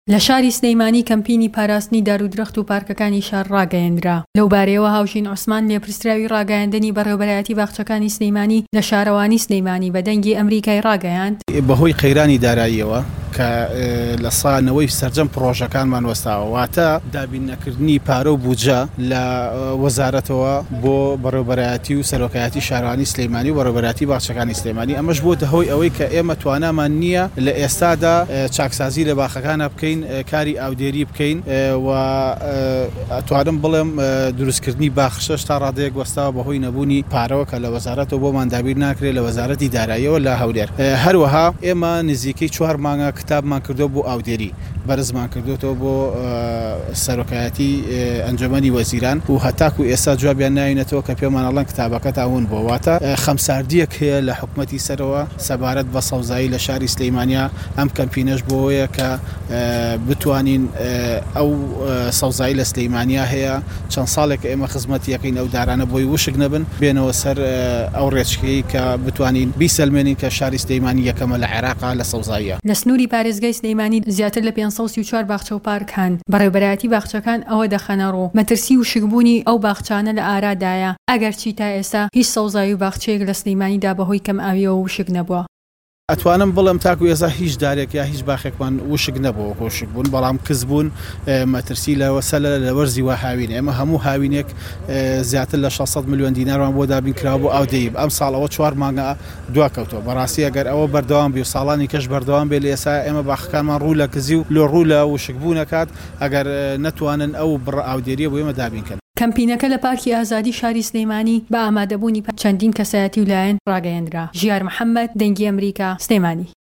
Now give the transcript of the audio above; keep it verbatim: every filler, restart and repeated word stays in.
لە شاری سلەیمانی کەمپینی پاراستنی دارودرەخت و پارکەکانی شار ڕاگەیەندرا. لەو بارەیەوە هاوژین عوسمان لێپرسراوی ڕاگەیاندنی بەڕێوەبەرایەتی باخچەکانی سلەیمانی لە شارەوانی سلەیمانی بە دەنگی ئەمریکای ڕاگەیاند. بەهۆی قەیرانی داراییەوە کە لە سانەوەی سەرجەم پرۆژەکانمان وەستاوە، واتە دابینەکردنی پارە و بودجە لە وەزارەتەوە بۆ بەڕێوەبەرایەتی و سەرۆکایەتی شارەوانی سلەیمانی و بەڕێوەبەرایەتی باخچەکانی سلەیمانی. ئەمەش بۆتە هۆی ئەوەی کە ئێمە توانامان نییە لە ئێستادا چاکسازی لە باخەکانە بکەین، کاری ئاودێری بکەین و توانم بڵێم دروستکردنی باخشەش تا ڕادەیەک وەستاوە بەهۆی نەبوونی پارەوە کە لە وەزارەتەوە بۆمان دابیر ناکرێت لە وەزارەتی داراییەوە لە هەولێر. هەروەها ئێمە نزیکەی چوار مانگە کتابمان کردو بۆ ئاودێری، بەرزمان کردوتەوە بۆ سەرۆکایەتی ئەنجومەنی وەزیران و هەتاکو ئێستا جوابیان ناوینەتەوە کە پێمان ئەڵێن کتابەکە تاون بۆ. واتە خەمساردیەک هەیە لە حکومەتی سەرەوە سەبارەت بە سەوزایی لە شاری سلەیمانیا. ئەم کەمپینەش بۆیە کە بتوانین ئەو سەوزایی لە سلەیمانیا هەیە چەند ساڵێک ئێمە خزمەتیەکەین ئەو دارانە بۆی وشک نەبن، بێنەوە سەر ئەو ڕێچکەی کە بتوانین بیسەلمێنین کە شاری سلەیمانی یەکەمە لە عێراقا لە سەوزاییە. لە سنووری پارێزگای سلەیمانی زیاتر لە پێنج سەد و سی و چوار باخچە و پارکان. بەڕێوەبەرایەتی باخچەکان ئەوە دەخەنە ڕوو مەترسی و شکبوونی ئەو باخچانە لە ئارادایە، ئەگەرچی تا ئێستا هیچ سەوزایی و باخچەیەک لە سلەیمانیدا بەهۆی کەم ئاویەوە وشک نەبووە. ئەتوانم بڵم تاکو ئێستا هیچ دارێک یا هیچ باخێکمان وشک نەبووە کۆشک بوون، بەڵام کەس بوون مەترسی لەوەسە لە وەرزی وە هاوینە. ئێمە هەموو هاوینێک زیاتر لە شەشسەد ملیۆن دینارمان بۆ دابین کراوە بۆ ئاودەیب. ئەم ساڵەوە چوار مانگە دواکەوتەوە. بەڕاستی ئەگەر ئەوە بەردەوام بێ و ساڵانی کەش بەردەوام بێ لە ئێستا ئێمە باخەکانمان ڕوو لە کزی و لە ڕوو لە وشک بوونەکات ئەگەر نەتوانن ئەو بڕ ئاودێریە بۆ ئێمە دابینکەن. کەمپینەکە لە پارکی ئازادی شاری سلەیمانی بە ئامادەبوونی چەندین کەسایەتی و لایەن ڕاگەیەندرا. ژیار محەممەد، دەنگی ئەمریکا، سلەیمانی.